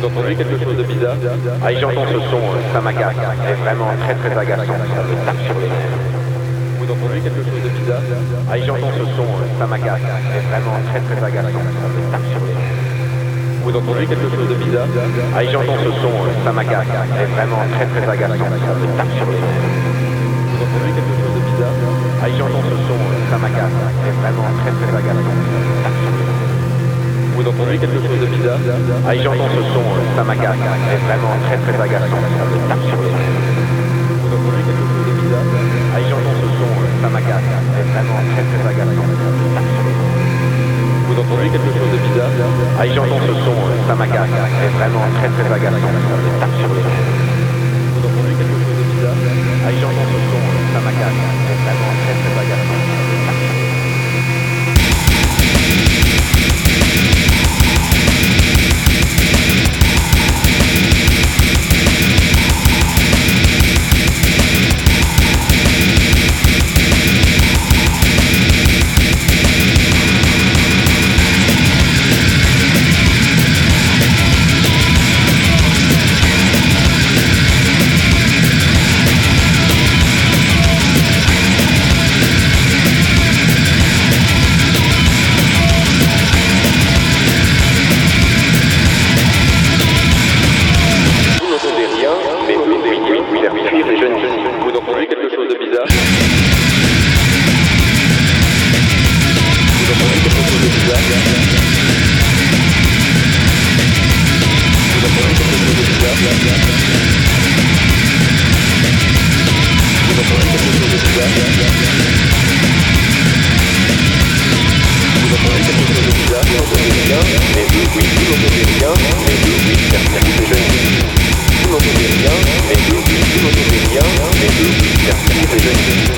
Vous entendez quelque chose de bizarre? Ah, j'entends ce son, ça m'agace. C'est vraiment très très agaçant, ça me tape sur les nerfs. Vous entendez quelque chose de bizarre? Ah, j'entends ce son, ça m'agace. C'est vraiment très très agaçant, ça me tape sur les nerfs. Vous entendez quelque chose de bizarre? Ah, j'entends ce son, ça m'agace. C'est vraiment très très agaçant, ça me tape sur les nerfs. Vous entendez quelque chose de bizarre? Ah, j'entends ce son, ça m'agace. C'est vraiment très très agaçant, ça me tape sur les nerfs. Vous entendez quelque chose de bizarre? Ah, j'entends ce son, ça m'agace. C'est vraiment très très agaçant, ça me tape sur les nerfs. Vous entendez quelque chose de bizarre? Ah, j'entends ce son, ça m'agace. C'est vraiment très très agaçant, ça me tape sur les nerfs. Vous entendez quelque chose de bizarre? Ah, j'entends ce son, ça m'agace. C'est vraiment très très agaçant, ça me tape sur les nerfs. Vous entendez quelque chose de bizarre? Ah, j'entends ce son, ça m'agace. C'est vraiment très très agaçant, ça me tape sur les nerfs. Vous entendez quelque chose de bizarre? Vous entendez quelque chose de bizarre? Vous entendez quelque chose de bizarre? Vous entendez quelque chose de bizarre? Vous entendez quelque chose de bizarre? Vous n'entendez rien, mais eux, oui, vous n'entendez rien, mais eux, oui, merci les jeunes. Vous n'entendez rien, mais eux, oui, vous n'entendez rien, mais eux, oui, merci les jeunes.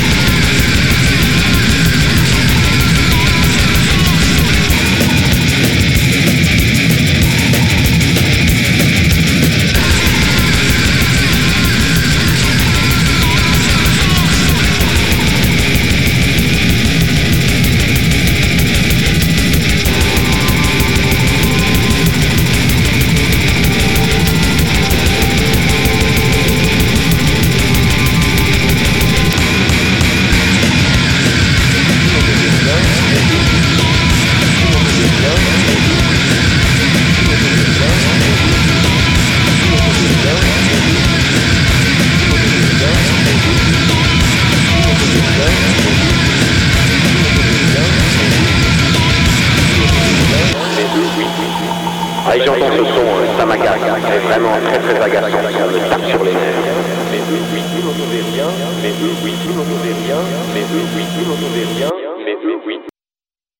Ah, j'entends ce son, ça m'agace, c'est vraiment très très agaçant, ça me tape sur les nerfs. Mais eux, oui, vous n'entendez rien, mais eux, oui, vous n'entendez rien, mais eux, oui, vous n'entendez rien, mais eux, oui.